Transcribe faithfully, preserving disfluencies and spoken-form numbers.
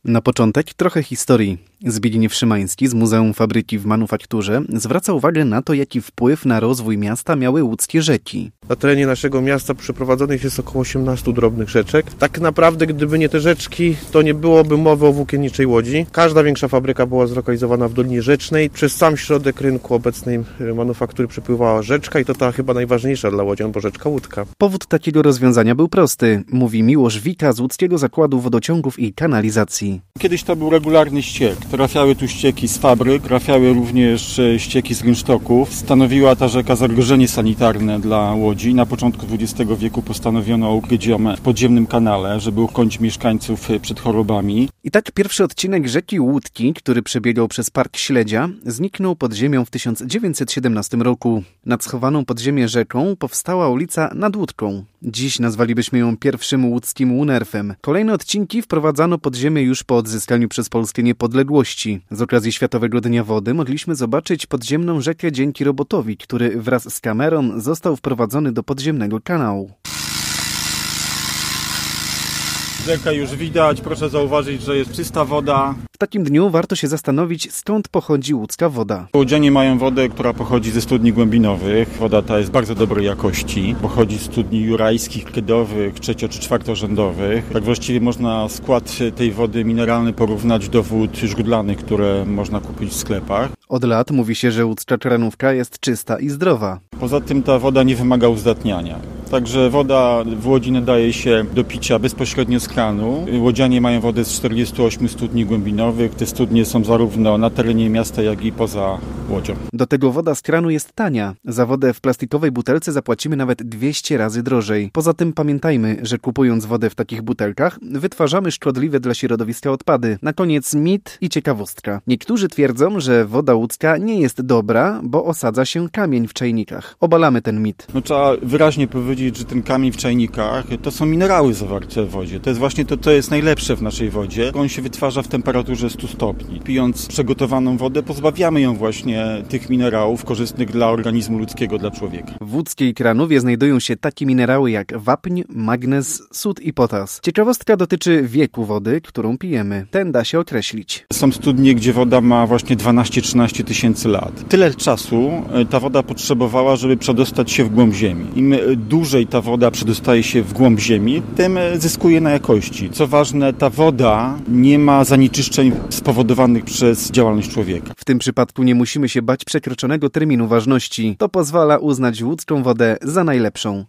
Na początek trochę historii. Zbigniew Szymański z Muzeum Fabryki w Manufakturze zwraca uwagę na to, jaki wpływ na rozwój miasta miały łódzkie rzeki. Na terenie naszego miasta przeprowadzonych jest około osiemnaście drobnych rzeczek. Tak naprawdę, gdyby nie te rzeczki, to nie byłoby mowy o włókienniczej Łodzi. Każda większa fabryka była zlokalizowana w Dolinie Rzecznej. Przez sam środek rynku obecnej manufaktury przepływała rzeczka i to ta chyba najważniejsza dla łodzian, bo rzeczka Łódka. Powód takiego rozwiązania był prosty, mówi Miłosz Wika z Łódzkiego Zakładu Wodociągów i Kanalizacji. Kiedyś to był regularny ściek. Trafiały tu ścieki z fabryk, trafiały również ścieki z rynsztoków. Stanowiła ta rzeka zagrożenie sanitarne dla Łodzi. Na początku dwudziestego wieku postanowiono ukryć ją w podziemnym kanale, żeby uchronić mieszkańców przed chorobami. I tak pierwszy odcinek rzeki Łódki, który przebiegał przez Park Śledzia, zniknął pod ziemią w tysiąc dziewięćset siedemnastym roku. Nad schowaną pod ziemię rzeką powstała ulica Nad Łódką. Dziś nazwalibyśmy ją pierwszym łódzkim łunerfem. Kolejne odcinki wprowadzano pod ziemię już po odzyskaniu przez Polskę niepodległości. Z okazji Światowego Dnia Wody mogliśmy zobaczyć podziemną rzekę dzięki robotowi, który wraz z kamerą został wprowadzony do podziemnego kanału. Rzekę już widać, proszę zauważyć, że jest czysta woda. W takim dniu warto się zastanowić, skąd pochodzi łódzka woda. Łodzianie mają wodę, która pochodzi ze studni głębinowych. Woda ta jest bardzo dobrej jakości. Pochodzi z studni jurajskich, kredowych, trzecio- czy czwartorzędowych. Tak właściwie można skład tej wody mineralnej porównać do wód źródlanych, które można kupić w sklepach. Od lat mówi się, że łódzka Czarnówka jest czysta i zdrowa. Poza tym ta woda nie wymaga uzdatniania. Także woda w Łodzi nadaje się do picia bezpośrednio z kranu. Łodzianie mają wodę z czterdziestu ośmiu studni głębinowych. Te studnie są zarówno na terenie miasta, jak i poza Łodzią. Do tego woda z kranu jest tania. Za wodę w plastikowej butelce zapłacimy nawet dwieście razy drożej. Poza tym pamiętajmy, że kupując wodę w takich butelkach, wytwarzamy szkodliwe dla środowiska odpady. Na koniec mit i ciekawostka. Niektórzy twierdzą, że woda łódzka nie jest dobra, bo osadza się kamień w czajnikach. Obalamy ten mit. No, trzeba wyraźnie powiedzieć, że ten kamień w czajnikach to są minerały zawarte w wodzie. To jest właśnie to, co jest najlepsze w naszej wodzie. On się wytwarza w temperaturze stu stopni. Pijąc przygotowaną wodę, pozbawiamy ją właśnie tych minerałów korzystnych dla organizmu ludzkiego, dla człowieka. W łódzkiej Kranowie znajdują się takie minerały jak wapń, magnez, sód i potas. Ciekawostka dotyczy wieku wody, którą pijemy. Ten da się określić. Są studnie, gdzie woda ma właśnie dwanaście trzynaście tysięcy lat. Tyle czasu ta woda potrzebowała, żeby przedostać się w głąb ziemi. Im dłużej ta woda przedostaje się w głąb ziemi, tym zyskuje na jakości. Co ważne, ta woda nie ma zanieczyszczeń spowodowanych przez działalność człowieka. W tym przypadku nie musimy się bać przekroczonego terminu ważności. To pozwala uznać łódzką wodę za najlepszą.